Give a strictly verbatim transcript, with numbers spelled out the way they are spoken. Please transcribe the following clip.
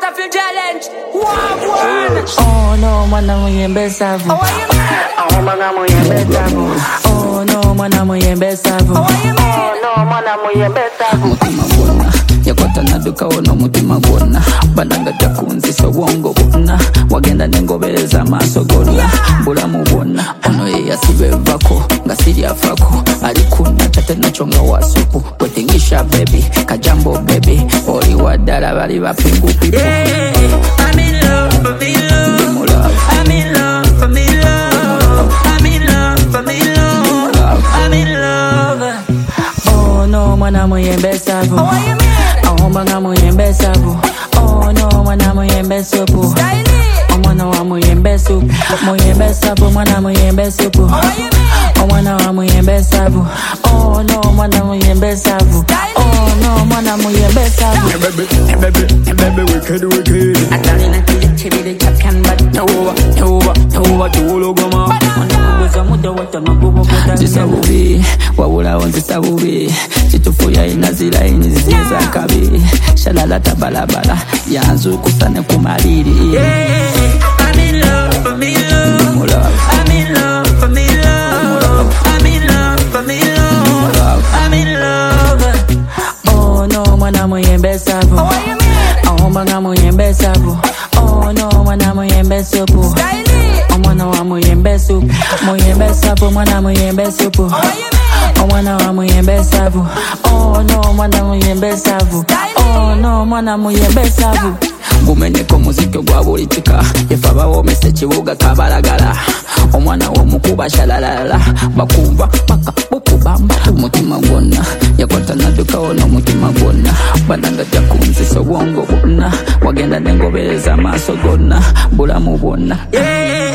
feel challenge. Walk one. Oh no, mwana muyembe savu. How are you, man? Oh mwana muyembe savu. Oh no, mwana muyembe savu. How are you, man? Oh no, mwana muyembe savu. Mutima gwona yakwata naduka wono mutima gwona bananga jakunzi so wongo gwona wagenda nengobereza amaso gonna bulamu bwonna ono ye yasibevako nga siri afako alikunya tate nachonga wasupu wetingisha baby kajambo baby oli wadala bali bapingu pipo. Yeah, I'm in love, I'm in love, I'm in love, I'm in love, I'm in love, I'm in love, I'm in love. Oh no, mwana muyembe savu. How are you, man? Oh mwana muyembe savu. Oh no, mwana muyembe supu. Oh mwana wa muyembe supu. Muyembe savu, mwana muyembe supu. How are you, man? Oh mwana wa muyembe savu. Oh no, mwana muyembe savu. Oh no, mwana muyembe savu. Hey baby, hey baby, hey baby, wicked, wicked. I got in a kid, chibi the chap can but no over, no over, no over to Ologoma. Zisabubi, wawula on zisabubi. Chitufuya inazira inizizeza kabi. Shalala tabalabala, yanzu kusane kumariri. Yeah, I'm in love, I'm in love, I'm in love, I'm in love, I'm in love, I'm in love, I'm in love. Oh no, mwana muyembe savu. How are you, man? Oh mwana muyembe savu. Oh no, mwana muyembe supu. Oh mwana wa muyembe supu. Muyembe savu, mwana muyembe supu. How are you, man? Oh mwana wa muyembe savu. Oh no, mwana muyembe savu. Oh no, mwana muyembe savu. Gumeneko muziki gwa buli kika yefa womese kibuga kabalagala omwana w'omukuba shalalala bakumba paka bukubamba mutima gwonna yakwata naduka wono mutima gwonna bananga jakunzi so wongo bwonna wagenda nengobereza amaso gonna bulamu bwonna. Yeah.